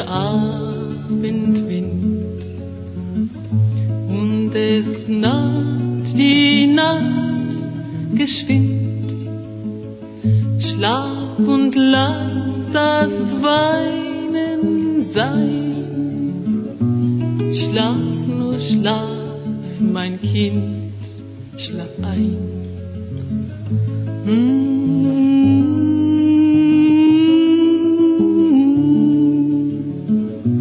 der Abendwind und es naht die Nacht geschwind. Schlaf und lass das Weinen sein. Schlaf, nur schlaf, mein Kind, schlaf ein.